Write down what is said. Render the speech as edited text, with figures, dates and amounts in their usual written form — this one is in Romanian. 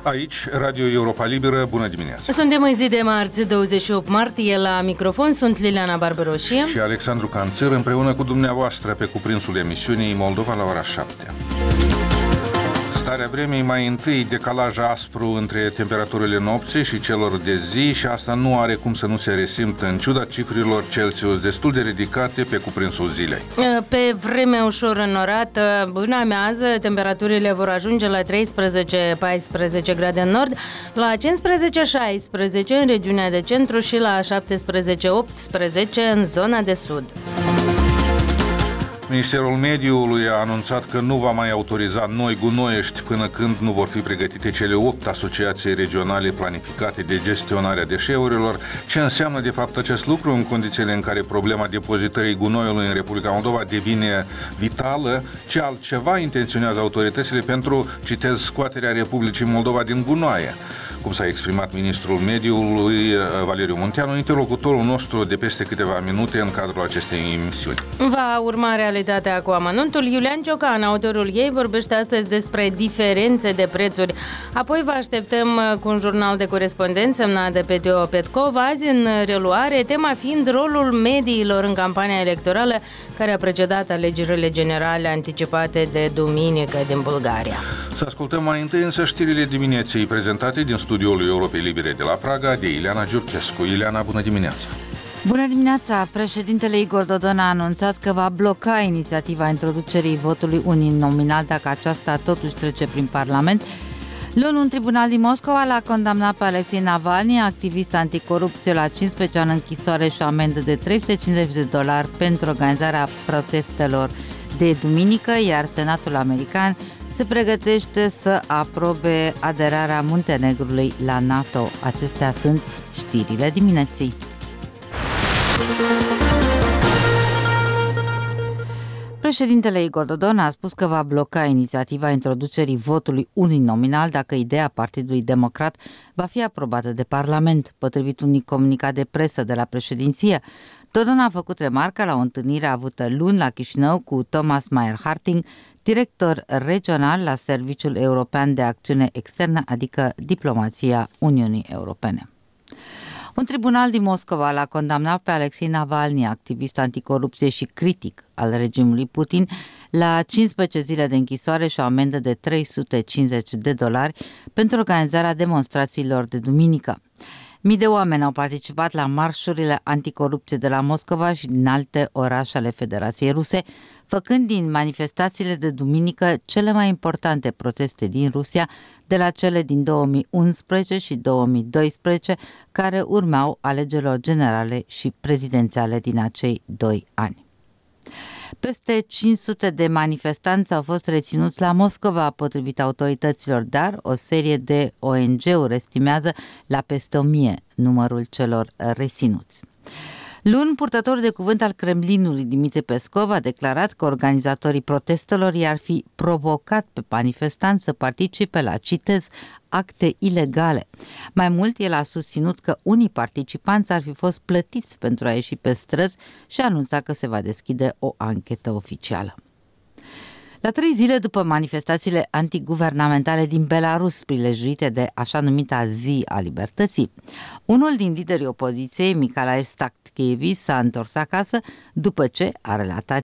Aici, Radio Europa Liberă, bună dimineața! Suntem în zi de marți, 28 martie, la microfon sunt Liliana Barberoșie și Alexandru Canțăr, împreună cu dumneavoastră pe cuprinsul emisiunii Moldova la ora 7. Starea vremii, mai întâi decalaj aspru între temperaturile nopții și celor de zi și asta nu are cum să nu se resimtă în ciuda cifrilor Celsius destul de ridicate pe cuprinsul zilei. Pe vreme ușor înnorată, până amiază, temperaturile vor ajunge la 13-14 grade în nord, la 15-16 în regiunea de centru și la 17-18 în zona de sud. Ministerul Mediului a anunțat că nu va mai autoriza noi gunoiești până când nu vor fi pregătite cele 8 asociații regionale planificate de gestionare a deșeurilor. Ce înseamnă de fapt acest lucru în condițiile în care problema depozitării gunoiului în Republica Moldova devine vitală? Ce altceva intenționează autoritățile pentru, citez, scoaterea Republicii Moldova din gunoaie? Cum s-a exprimat ministrul mediului Valeriu Munteanu, interlocutorul nostru de peste câteva minute în cadrul acestei emisiuni. Va urma realitatea cu amănuntul. Iulian Ciocan, autorul ei, vorbește astăzi despre diferențe de prețuri. Apoi vă așteptăm cu un jurnal de corespondență semnat de pe Teo Petkov, azi în reluare, tema fiind rolul mediilor în campania electorală care a precedat alegerile generale anticipate de duminică din Bulgaria. Să ascultăm mai întâi însă știrile dimineții prezentate din studioul Europei Libere de la Praga de Ileana Giurchescu. Ileana, bună dimineața! Bună dimineața! Președintele Igor Dodon a anunțat că va bloca inițiativa introducerii votului uninominal dacă aceasta totuși trece prin Parlament. Luni, un tribunal din Moscova l-a condamnat pe Alexei Navalny, activist anticorupție, la 15 ani închisoare și amendă de $350 pentru organizarea protestelor de duminică, iar Senatul american se pregătește să aprobe aderarea Muntenegrului la NATO. Acestea sunt știrile dimineții. Președintele Igor Dodon a spus că va bloca inițiativa introducerii votului uninominal dacă ideea Partidului Democrat va fi aprobată de Parlament, potrivit unui comunicat de presă de la președinție. Dodon a făcut remarca la o întâlnire avută luni la Chișinău cu Thomas Mayer-Harting, director regional la Serviciul European de Acțiune Externă, adică Diplomația Uniunii Europene. Un tribunal din Moscova l-a condamnat pe Alexei Navalny, activist anticorupție și critic al regimului Putin, la 15 zile de închisoare și o amendă de $350 pentru organizarea demonstrațiilor de duminică. Mii de oameni au participat la marșurile anticorupție de la Moscova și din alte orașe ale Federației Ruse, făcând din manifestațiile de duminică cele mai importante proteste din Rusia de la cele din 2011 și 2012, care urmau alegerilor generale și prezidențiale din acei 2 ani. Peste 500 de manifestanți au fost reținuți la Moscova, potrivit autorităților, dar o serie de ONG-uri estimează la peste 1000 numărul celor reținuți. Luni, purtătorul de cuvânt al Kremlinului, Dimitri Peskov, a declarat că organizatorii protestelor i-ar fi provocat pe manifestanți să participe la, citez, acte ilegale. Mai mult, el a susținut că unii participanți ar fi fost plătiți pentru a ieși pe străzi și a anunțat că se va deschide o anchetă oficială. La 3 zile după manifestațiile antiguvernamentale din Belarus, prilejuite de așa numita Zi a Libertății, unul din liderii opoziției, Mikhail Statkevich, s-a întors acasă după ce a relatat